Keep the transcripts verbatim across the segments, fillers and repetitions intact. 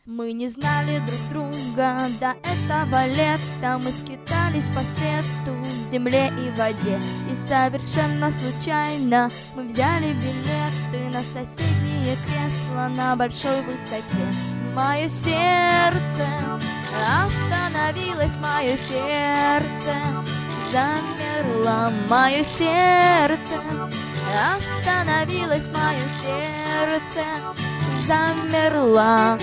Мы не знали друг друга до этого лета. Мы скитались по свету, в земле и воде. И совершенно случайно мы взяли билеты на соседнее кресло на большой высоте. Мое сердце остановилось, мое сердце замерло, мое сердце остановилось, мое сердце замерло.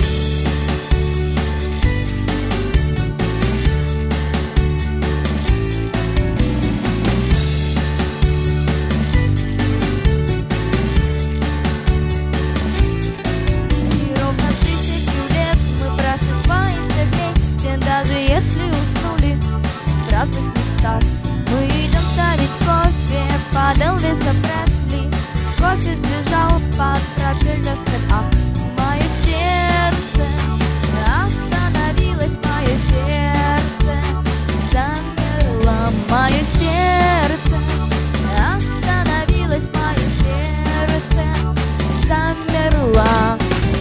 Даже если уснули в разных местах, мы идем ставить кофе под Элвиса Пресли. Кофе сбежал под пропеллерский ах. Мое сердце остановилось, мое сердце замерло, мое сердце остановилось, мое сердце замерло.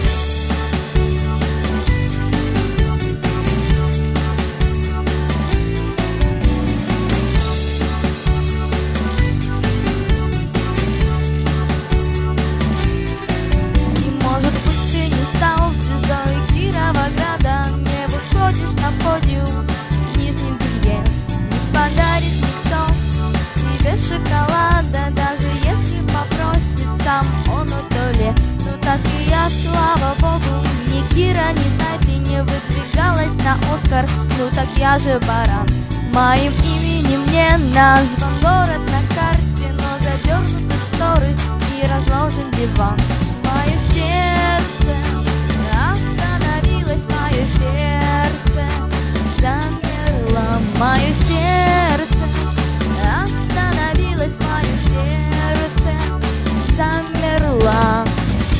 Шоколада, даже если попросит сам он удале. Ну так и я, слава богу, ни Кира, ни Найтли не выдвигалась на Оскар. Ну так я же баран. Моим именем не назван город на карте, но задернуты шторы и разложен диван. Мое сердце остановилось, мое сердце замерло, мое сердце остановилось, мое сердце замерло.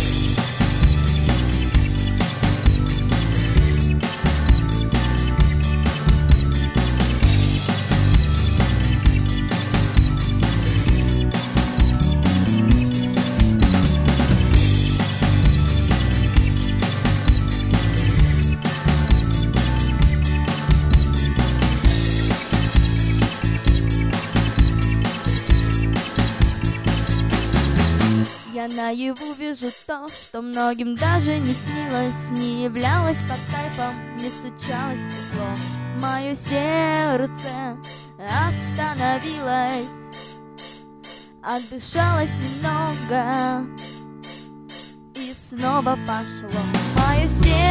Я наяву вижу то, что многим даже не снилось, не являлось под кайфом, не стучалось в стекло. Мое сердце остановилось, отдышалось немного и снова пошло. Мое сердце